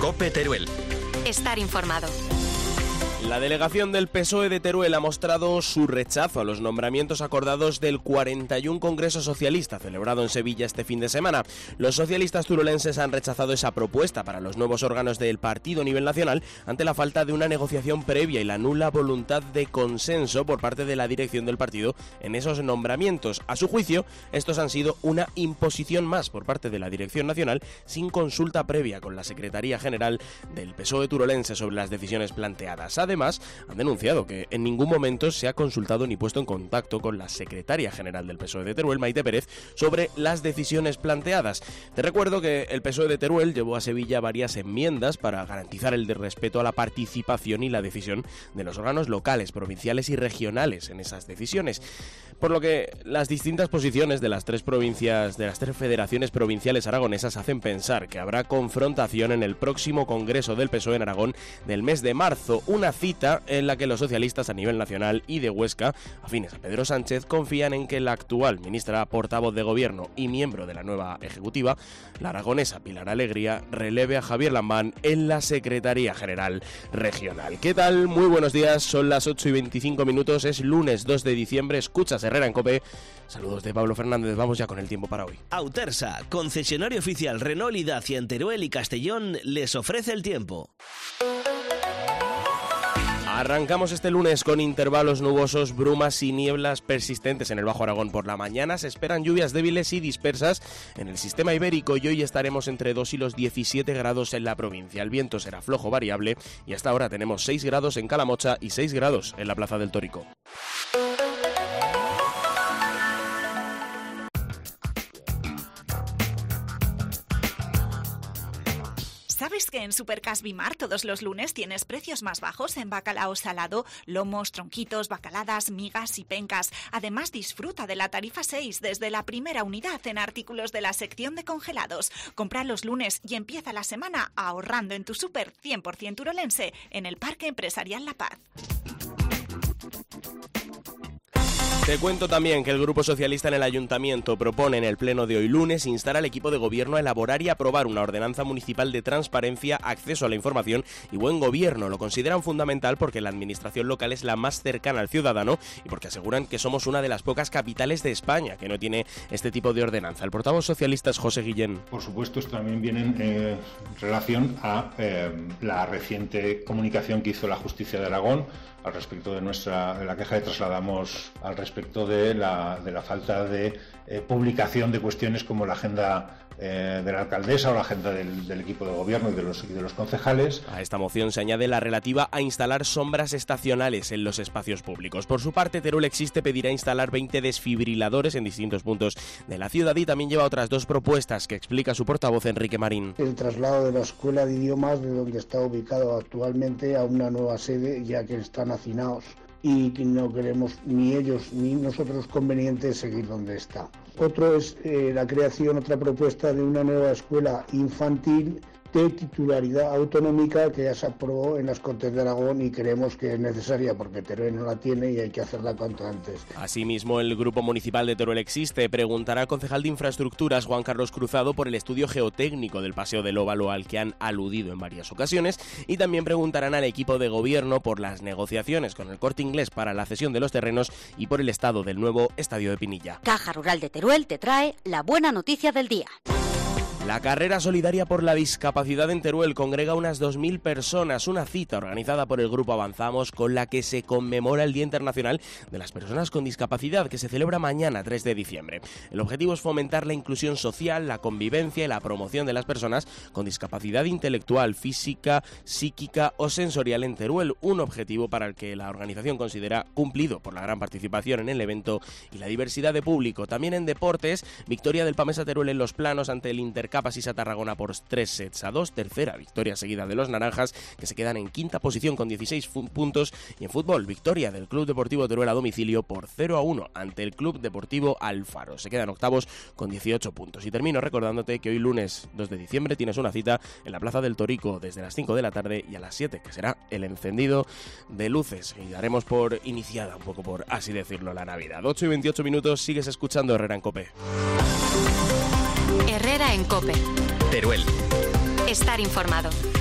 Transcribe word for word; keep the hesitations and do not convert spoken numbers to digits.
COPE Teruel. Estar informado. La delegación del P S O E de Teruel ha mostrado su rechazo a los nombramientos acordados del cuarenta y uno Congreso Socialista celebrado en Sevilla este fin de semana. Los socialistas turolenses han rechazado esa propuesta para los nuevos órganos del partido a nivel nacional ante la falta de una negociación previa y la nula voluntad de consenso por parte de la dirección del partido en esos nombramientos. A su juicio, estos han sido una imposición más por parte de la dirección nacional sin consulta previa con la Secretaría General del P S O E turolense sobre las decisiones planteadas. Además, han denunciado que en ningún momento se ha consultado ni puesto en contacto con la secretaria general del P S O E de Teruel, Maite Pérez, sobre las decisiones planteadas. Te recuerdo que el P S O E de Teruel llevó a Sevilla varias enmiendas para garantizar el de respeto a la participación y la decisión de los órganos locales, provinciales y regionales en esas decisiones. Por lo que las distintas posiciones de las tres provincias, de las tres federaciones provinciales aragonesas hacen pensar que habrá confrontación en el próximo Congreso del P S O E en Aragón del mes de marzo, una cita en la que los socialistas a nivel nacional y de Huesca, afines a Pedro Sánchez, confían en que la actual ministra portavoz de Gobierno y miembro de la nueva ejecutiva, la aragonesa Pilar Alegría, releve a Javier Lambán en la Secretaría General Regional. ¿Qué tal? Muy buenos días, son las ocho y veinticinco minutos, es lunes dos de diciembre, escuchas Herrera en COPE. Saludos de Pablo Fernández, vamos ya con el tiempo para hoy. Autersa, concesionario oficial Renault y Dacia en Teruel y Castellón, les ofrece el tiempo. Arrancamos este lunes con intervalos nubosos, brumas y nieblas persistentes en el Bajo Aragón. Por la mañana se esperan lluvias débiles y dispersas en el sistema ibérico y hoy estaremos entre dos y los diecisiete grados en la provincia. El viento será flojo variable y hasta ahora tenemos seis grados en Calamocha y seis grados en la Plaza del Tórico. ¿Sabes que en Supercas Bimar todos los lunes tienes precios más bajos en bacalao salado, lomos, tronquitos, bacaladas, migas y pencas? Además, disfruta de la tarifa seis desde la primera unidad en artículos de la sección de congelados. Compra los lunes y empieza la semana ahorrando en tu súper cien por ciento turolense en el Parque Empresarial La Paz. Te cuento también que el Grupo Socialista en el Ayuntamiento propone en el pleno de hoy lunes instar al equipo de gobierno a elaborar y aprobar una ordenanza municipal de transparencia, acceso a la información y buen gobierno. Lo consideran fundamental porque la administración local es la más cercana al ciudadano y porque aseguran que somos una de las pocas capitales de España que no tiene este tipo de ordenanza. El portavoz socialista es José Guillén. Por supuesto, esto también viene en eh, relación a eh, la reciente comunicación que hizo la Justicia de Aragón al respecto de nuestra de la queja que trasladamos al respecto de la, de la falta de eh, publicación de cuestiones como la agenda eh, de la alcaldesa o la agenda del, del equipo de gobierno y de, los, y de los concejales. A esta moción se añade la relativa a instalar sombras estacionales en los espacios públicos. Por su parte, Teruel Existe pedirá instalar veinte desfibriladores en distintos puntos de la ciudad y también lleva otras dos propuestas que explica su portavoz Enrique Marín. El traslado de la Escuela de Idiomas de donde está ubicado actualmente a una nueva sede, ya que están hacinados y que no queremos ni ellos ni nosotros conveniente seguir donde está. Otro es eh, la creación, otra propuesta de una nueva escuela infantil de titularidad autonómica que ya se aprobó en las Cortes de Aragón y creemos que es necesaria porque Teruel no la tiene y hay que hacerla cuanto antes. Asimismo, el Grupo Municipal de Teruel Existe preguntará al concejal de Infraestructuras, Juan Carlos Cruzado, por el estudio geotécnico del Paseo del Óvalo al que han aludido en varias ocasiones y también preguntarán al equipo de gobierno por las negociaciones con el Corte Inglés para la cesión de los terrenos y por el estado del nuevo Estadio de Pinilla. Caja Rural de Teruel te trae la buena noticia del día. La carrera solidaria por la discapacidad en Teruel congrega unas dos mil personas, una cita organizada por el Grupo Avanzamos con la que se conmemora el Día Internacional de las Personas con Discapacidad, que se celebra mañana, tres de diciembre. El objetivo es fomentar la inclusión social, la convivencia y la promoción de las personas con discapacidad intelectual, física, psíquica o sensorial en Teruel, un objetivo para el que la organización considera cumplido por la gran participación en el evento y la diversidad de público. También en deportes, victoria del Pamesa Teruel en los planos ante el Intercap Asisa Tarragona por tres sets a dos, tercera victoria seguida de los naranjas, que se quedan en quinta posición con dieciséis puntos, y en fútbol, victoria del Club Deportivo Teruel a domicilio por cero a uno ante el Club Deportivo Alfaro, se quedan octavos con dieciocho puntos. Y termino recordándote que hoy lunes dos de diciembre tienes una cita en la Plaza del Tórico desde las cinco de la tarde y a las siete, que será el encendido de luces, y daremos por iniciada un poco, por así decirlo, la Navidad. Ocho y veintiocho minutos, sigues escuchando Herrera en COPE. Herrera en COPE. Teruel. Estar informado.